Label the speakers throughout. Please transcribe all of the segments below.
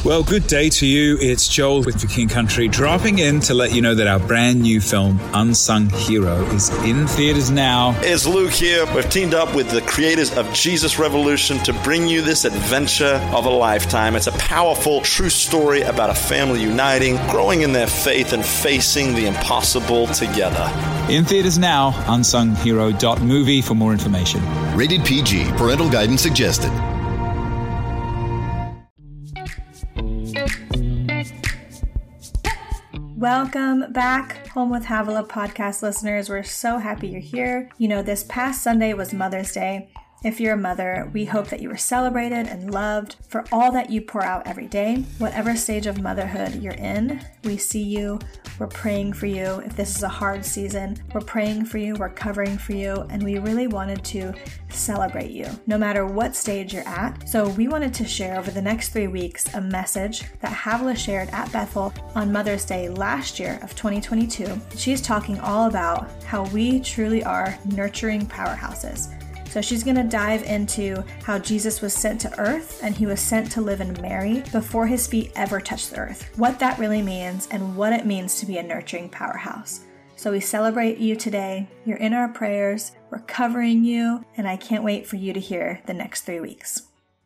Speaker 1: Well, good day to you. It's Joel with The King Country, dropping in to let you know that our brand new film, Unsung Hero, is in theaters now.
Speaker 2: It's Luke here. We've teamed up with the creators of Jesus Revolution to bring you this adventure of a lifetime. It's a powerful, true story about a family uniting, growing in their faith, and facing the impossible together.
Speaker 1: In theaters now, unsunghero.movie for more information.
Speaker 3: Rated PG. Parental guidance suggested.
Speaker 4: Welcome back, Home with Havilah podcast listeners. We're so happy you're here. You know, this past Sunday was Mother's Day. If you're a mother, we hope that you were celebrated and loved for all that you pour out every day. Whatever stage of motherhood you're in, we see you. We're praying for you. If this is a hard season, we're praying for you. We're covering for you. And we really wanted to celebrate you, no matter what stage you're at. So we wanted to share over the next 3 weeks a message that Havilah shared at Bethel on Mother's Day last year of 2022. She's talking all about how we truly are nurturing powerhouses. So she's going to dive into how Jesus was sent to earth and he was sent to live in Mary before his feet ever touched the earth. What that really means and what it means to be a nurturing powerhouse. So we celebrate you today. You're in our prayers. We're covering you. And I can't wait for you to hear the next 3 weeks.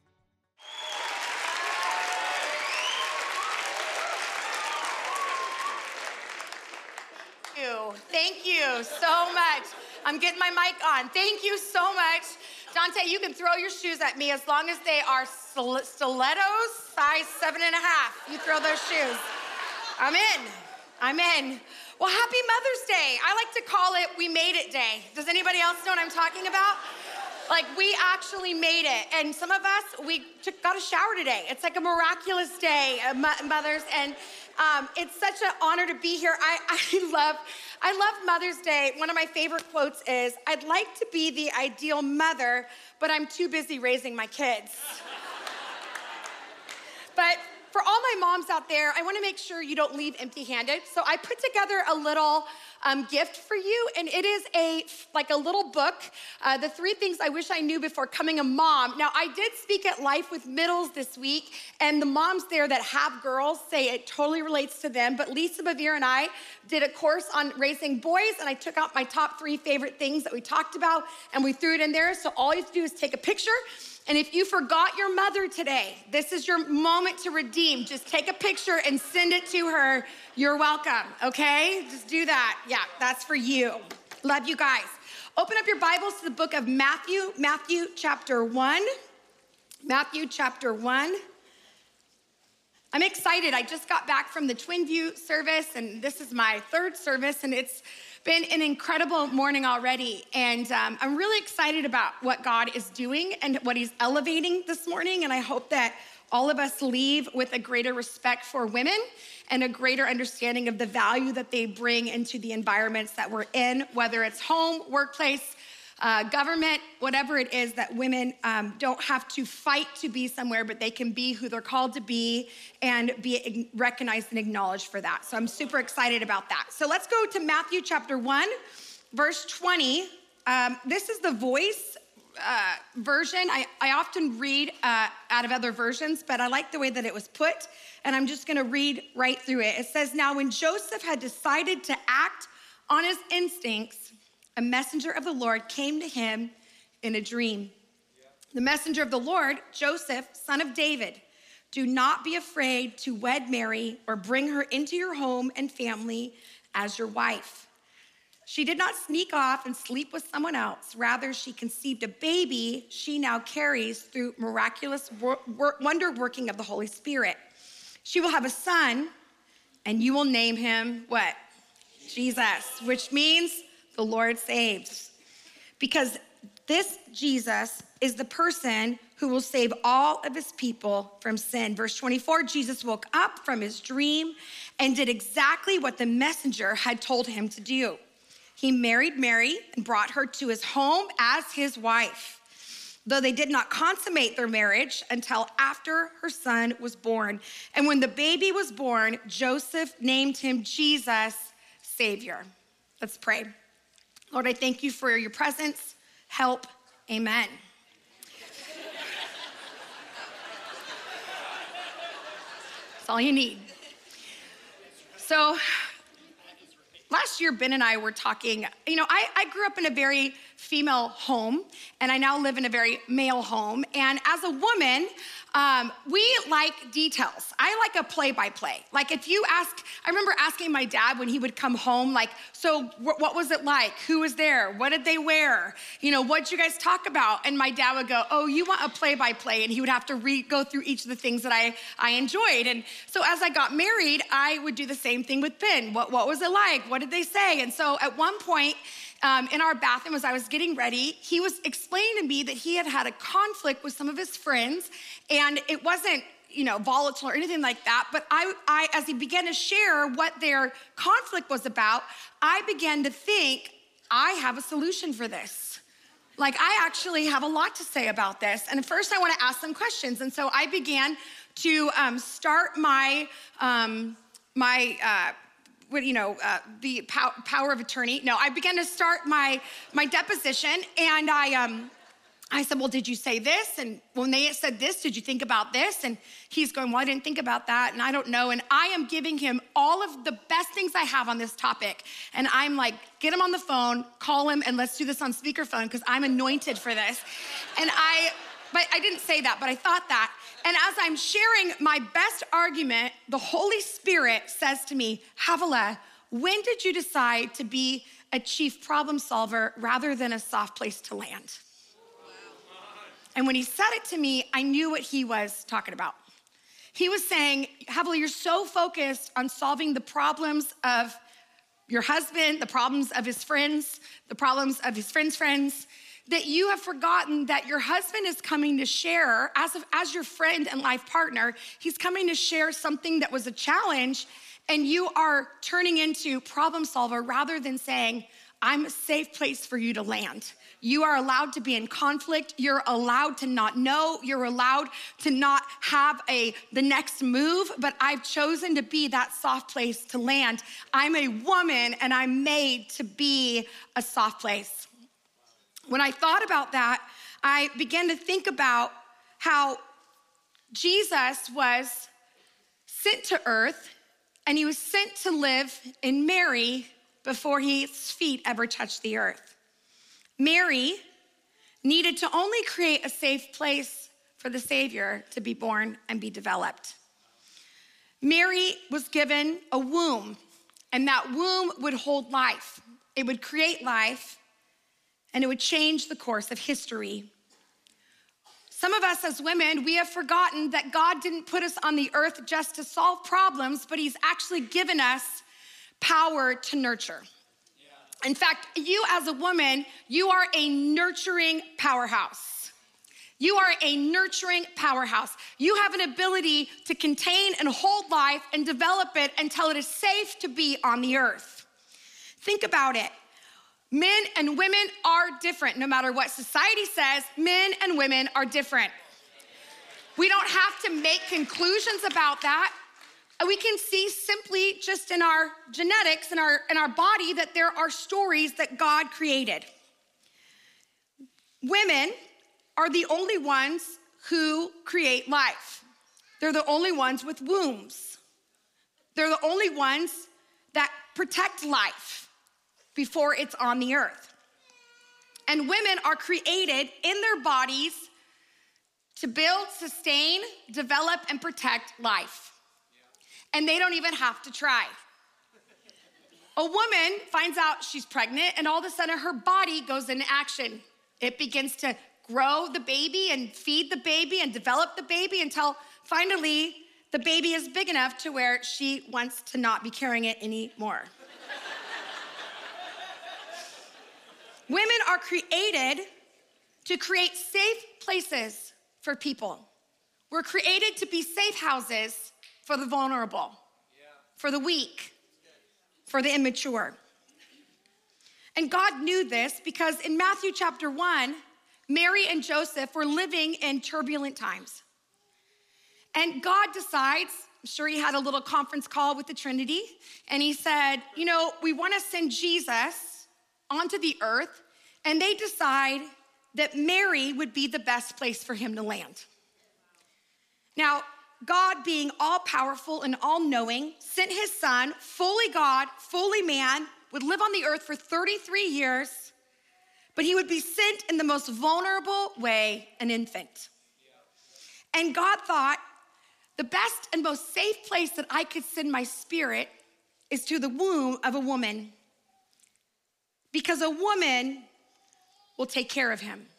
Speaker 5: Thank you so much. I'm getting my mic on. Thank you so much. Dante, you can throw your shoes at me as long as they are stilettos, size 7.5. You throw those shoes. I'm in. Well, happy Mother's Day. I like to call it We Made It Day. Does anybody else know what I'm talking about? Like, we actually made it. And some of us, we got a shower today. It's like a miraculous day, mothers. And it's such an honor to be here. I love Mother's Day. One of my favorite quotes is, I'd like to be the ideal mother, but I'm too busy raising my kids. But for all my moms out there, I want to make sure you don't leave empty-handed. So I put together a little gift for you, and it is a little book, the 3 things I wish I knew before coming a mom. Now, I did speak at Life with Middles this week, and the moms there that have girls say it totally relates to them, but Lisa Bevere and I did a course on raising boys, and I took out my top 3 favorite things that we talked about, and we threw it in there, so all you have to do is take a picture. And if you forgot your mother today, this is your moment to redeem. Just take a picture and send it to her. You're welcome, okay? Just do that. Yeah, that's for you. Love you guys. Open up your Bibles to the book of Matthew chapter 1. Matthew chapter 1. I'm excited. I just got back from the Twin View service, and this is my 3rd service, and it's been an incredible morning already, and I'm really excited about what God is doing and what he's elevating this morning, and I hope that all of us leave with a greater respect for women and a greater understanding of the value that they bring into the environments that we're in, whether it's home, workplace, government, whatever it is, that women don't have to fight to be somewhere, but they can be who they're called to be and be recognized and acknowledged for that. So I'm super excited about that. So let's go to Matthew chapter 1, verse 20. This is the Voice version. I often read out of other versions, but I like the way that it was put, and I'm just gonna read right through it. It says, now when Joseph had decided to act on his instincts, a messenger of the Lord came to him in a dream. The messenger of the Lord, Joseph, son of David, do not be afraid to wed Mary or bring her into your home and family as your wife. She did not sneak off and sleep with someone else. Rather, she conceived a baby she now carries through miraculous wonder working of the Holy Spirit. She will have a son, and you will name him what? Jesus, which means the Lord saves. Because this Jesus is the person who will save all of his people from sin. Verse 24, Jesus woke up from his dream and did exactly what the messenger had told him to do. He married Mary and brought her to his home as his wife, though they did not consummate their marriage until after her son was born. And when the baby was born, Joseph named him Jesus, Savior. Let's pray. Lord, I thank you for your presence, help, amen. That's all you need. So last year, Ben and I were talking. I grew up in a very female home, and I now live in a very male home. And as a woman, we like details. I like a play-by-play. Like if you ask, I remember asking my dad when he would come home, like, so what was it like? Who was there? What did they wear? What'd you guys talk about? And my dad would go, oh, you want a play-by-play? And he would have to go through each of the things that I enjoyed. And so as I got married, I would do the same thing with Ben. What was it like? What did they say? And so at one point, in our bathroom, as I was getting ready, he was explaining to me that he had a conflict with some of his friends, and it wasn't, volatile or anything like that. But I, as he began to share what their conflict was about, I began to think, I have a solution for this. Like, I actually have a lot to say about this. And first, I want to ask some questions. And so I began to start the power of attorney. No, I began to start my deposition, and I said, well, did you say this? And when they said this, did you think about this? And he's going, well, I didn't think about that, and I don't know. And I am giving him all of the best things I have on this topic. And I'm like, get him on the phone, call him, and let's do this on speakerphone, because I'm anointed for this. But I didn't say that, but I thought that. And as I'm sharing my best argument, the Holy Spirit says to me, Havilah, when did you decide to be a chief problem solver rather than a soft place to land? And when he said it to me, I knew what he was talking about. He was saying, Havilah, you're so focused on solving the problems of your husband, the problems of his friends, the problems of his friends' friends, that you have forgotten that your husband is coming to share, as your friend and life partner, he's coming to share something that was a challenge, and you are turning into problem solver rather than saying, I'm a safe place for you to land. You are allowed to be in conflict. You're allowed to not know. You're allowed to not have the next move, but I've chosen to be that soft place to land. I'm a woman, and I'm made to be a soft place. When I thought about that, I began to think about how Jesus was sent to earth, and he was sent to live in Mary before his feet ever touched the earth. Mary needed to only create a safe place for the Savior to be born and be developed. Mary was given a womb, and that womb would hold life. It would create life, and it would change the course of history. Some of us as women, we have forgotten that God didn't put us on the earth just to solve problems, but he's actually given us power to nurture. In fact, you as a woman, you are a nurturing powerhouse. You are a nurturing powerhouse. You have an ability to contain and hold life and develop it until it is safe to be on the earth. Think about it. Men and women are different. No matter what society says, men and women are different. We don't have to make conclusions about that. We can see simply just in our genetics, in our body, that there are stories that God created. Women are the only ones who create life. They're the only ones with wombs. They're the only ones that protect life before it's on the earth. And women are created in their bodies to build, sustain, develop, and protect life. And they don't even have to try. A woman finds out she's pregnant, and all of a sudden her body goes into action. It begins to grow the baby and feed the baby and develop the baby until finally the baby is big enough to where she wants to not be carrying it anymore. Women are created to create safe places for people. We're created to be safe houses for the vulnerable, for the weak, for the immature. And God knew this because in Matthew chapter 1, Mary and Joseph were living in turbulent times. And God decides, I'm sure he had a little conference call with the Trinity, and he said, we want to send Jesus onto the earth, and they decide that Mary would be the best place for him to land. Now, God, being all powerful and all knowing, sent his son, fully God, fully man, would live on the earth for 33 years, but he would be sent in the most vulnerable way, an infant. And God thought, the best and most safe place that I could send my spirit is to the womb of a woman, because a woman will take care of him.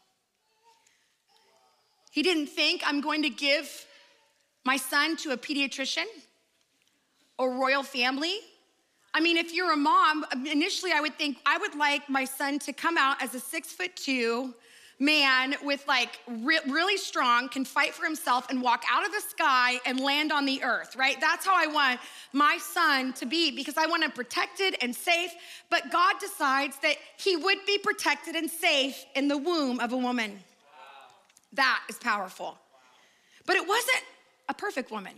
Speaker 5: He didn't think, I'm going to give my son to a pediatrician or royal family. I mean, if you're a mom, initially I would think, I would like my son to come out as a 6'2" man with really strong, can fight for himself and walk out of the sky and land on the earth, right? That's how I want my son to be, because I want him protected and safe. But God decides that he would be protected and safe in the womb of a woman. Wow. That is powerful. But it wasn't a perfect woman.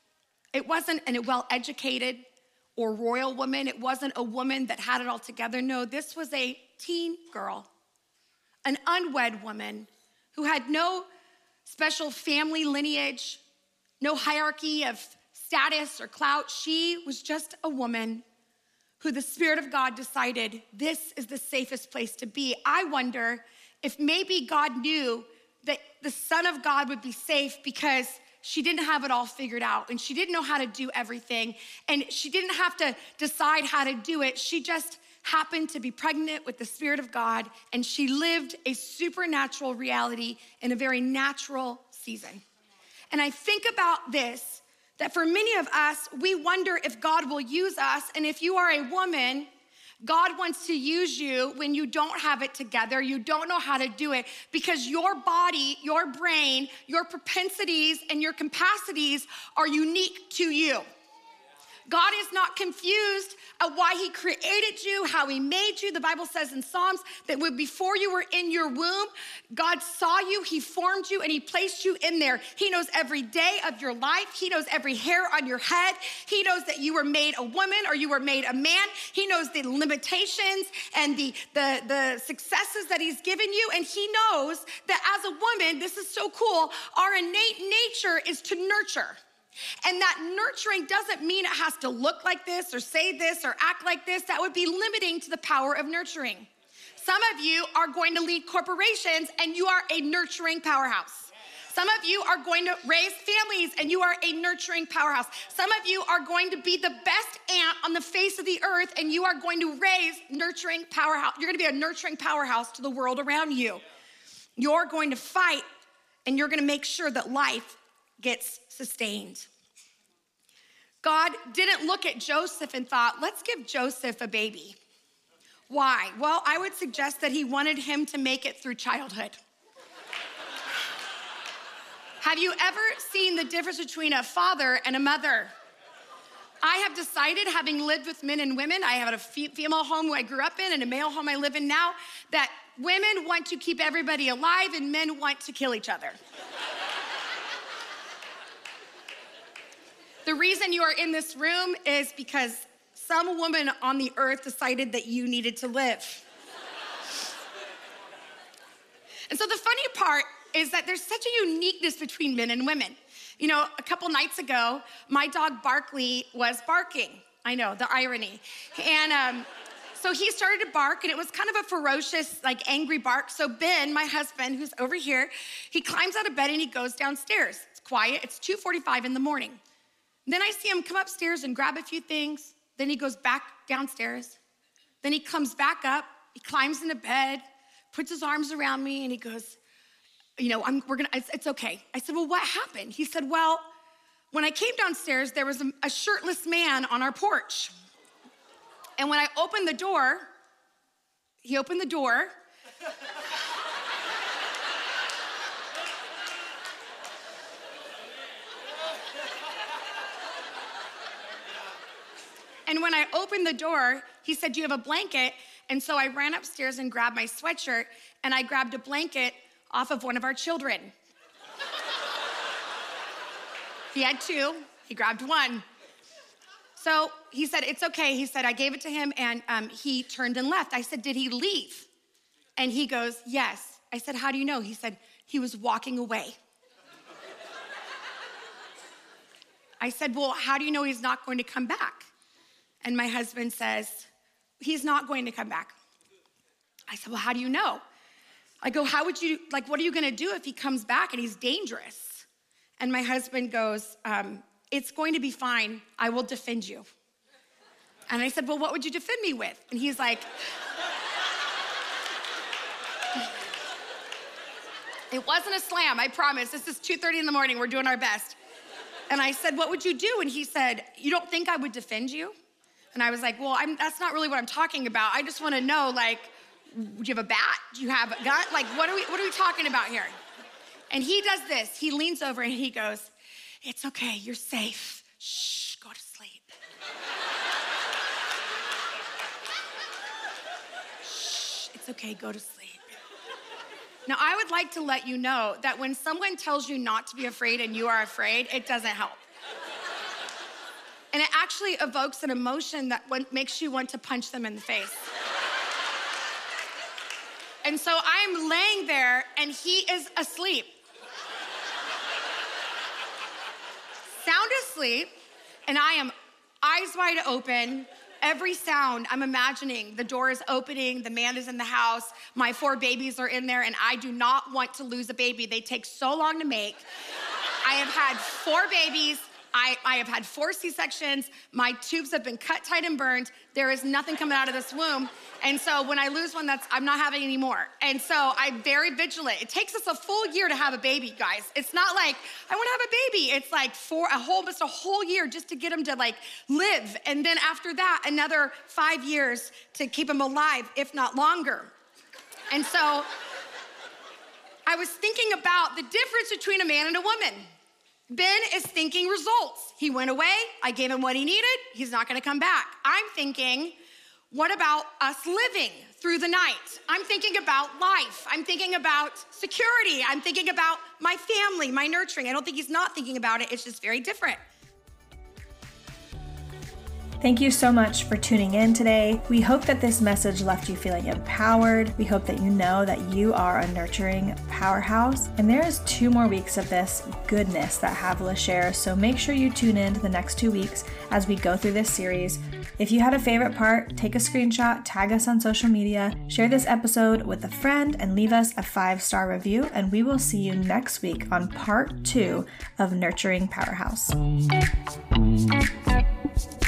Speaker 5: It wasn't a well-educated or royal woman. It wasn't a woman that had it all together. No, this was a teen girl, an unwed woman who had no special family lineage, no hierarchy of status or clout. She was just a woman who the Spirit of God decided this is the safest place to be. I wonder if maybe God knew that the Son of God would be safe because she didn't have it all figured out and she didn't know how to do everything and she didn't have to decide how to do it. She just happened to be pregnant with the Spirit of God, and she lived a supernatural reality in a very natural season. And I think about this, that for many of us, we wonder if God will use us, and if you are a woman, God wants to use you when you don't have it together, you don't know how to do it, because your body, your brain, your propensities, and your capacities are unique to you. God is not confused at why he created you, how he made you. The Bible says in Psalms that before you were in your womb, God saw you, he formed you, and he placed you in there. He knows every day of your life. He knows every hair on your head. He knows that you were made a woman or you were made a man. He knows the limitations and the successes that he's given you. And he knows that as a woman, this is so cool, our innate nature is to nurture. And that nurturing doesn't mean it has to look like this or say this or act like this. That would be limiting to the power of nurturing. Some of you are going to lead corporations and you are a nurturing powerhouse. Some of you are going to raise families and you are a nurturing powerhouse. Some of you are going to be the best aunt on the face of the earth and you are going to raise nurturing powerhouse. You're going to be a nurturing powerhouse to the world around you. You're going to fight and you're going to make sure that life gets sustained. God didn't look at Joseph and thought, let's give Joseph a baby. Why? Well, I would suggest that he wanted him to make it through childhood. Have you ever seen the difference between a father and a mother? I have decided, having lived with men and women, I have a female home who I grew up in and a male home I live in now, that women want to keep everybody alive and men want to kill each other. The reason you are in this room is because some woman on the earth decided that you needed to live. And so the funny part is that there's such a uniqueness between men and women. You know, a couple nights ago, my dog Barkley was barking. I know, the irony. And so he started to bark, and it was kind of a ferocious, angry bark. So Ben, my husband, who's over here, he climbs out of bed and he goes downstairs. It's quiet, it's 2:45 in the morning. Then I see him come upstairs and grab a few things. Then he goes back downstairs. Then he comes back up. He climbs into bed, puts his arms around me, and he goes, it's okay. I said, well, what happened? He said, well, when I came downstairs, there was a shirtless man on our porch. And when I opened the door, he opened the door. And when I opened the door, he said, do you have a blanket? And so I ran upstairs and grabbed my sweatshirt, and I grabbed a blanket off of one of our children. He had two, he grabbed one. So he said, it's okay. He said, I gave it to him, and he turned and left. I said, did he leave? And he goes, yes. I said, how do you know? He said, he was walking away. I said, well, how do you know he's not going to come back? And my husband says, he's not going to come back. I said, well, how do you know? I go, what are you gonna do if he comes back and he's dangerous? And my husband goes, it's going to be fine. I will defend you. And I said, well, what would you defend me with? And he's like, it wasn't a slam, I promise. This is 2:30 in the morning, we're doing our best. And I said, what would you do? And he said, you don't think I would defend you? And I was like, well, that's not really what I'm talking about. I just wanna know, do you have a bat? Do you have a gun? What are we talking about here? And he does this. He leans over and he goes, it's okay, you're safe. Shh, go to sleep. Shh, it's okay, go to sleep. Now, I would like to let you know that when someone tells you not to be afraid and you are afraid, it doesn't help. And it actually evokes an emotion that makes you want to punch them in the face. And so I'm laying there and he is asleep. Sound asleep, and I am eyes wide open. Every sound, I'm imagining the door is opening, the man is in the house, my 4 babies are in there, and I do not want to lose a baby. They take so long to make. I have had 4 babies. I have had 4 C-sections. My tubes have been cut, tight, and burned. There is nothing coming out of this womb. And so when I lose one, I'm not having any more. And so I'm very vigilant. It takes us a full year to have a baby, guys. It's not like, I want to have a baby. It's like almost a whole year just to get them to live. And then after that, another 5 years to keep them alive, if not longer. And so I was thinking about the difference between a man and a woman. Ben is thinking results. He went away, I gave him what he needed, he's not gonna come back. I'm thinking, what about us living through the night? I'm thinking about life. I'm thinking about security. I'm thinking about my family, my nurturing. I don't think he's not thinking about it, it's just very different.
Speaker 4: Thank you so much for tuning in today. We hope that this message left you feeling empowered. We hope that you know that you are a nurturing powerhouse. And there is 2 more weeks of this goodness that Havilah shares. So make sure you tune in to the next 2 weeks as we go through this series. If you had a favorite part, take a screenshot, tag us on social media, share this episode with a friend, and leave us a 5-star review. And we will see you next week on part 2 of Nurturing Powerhouse.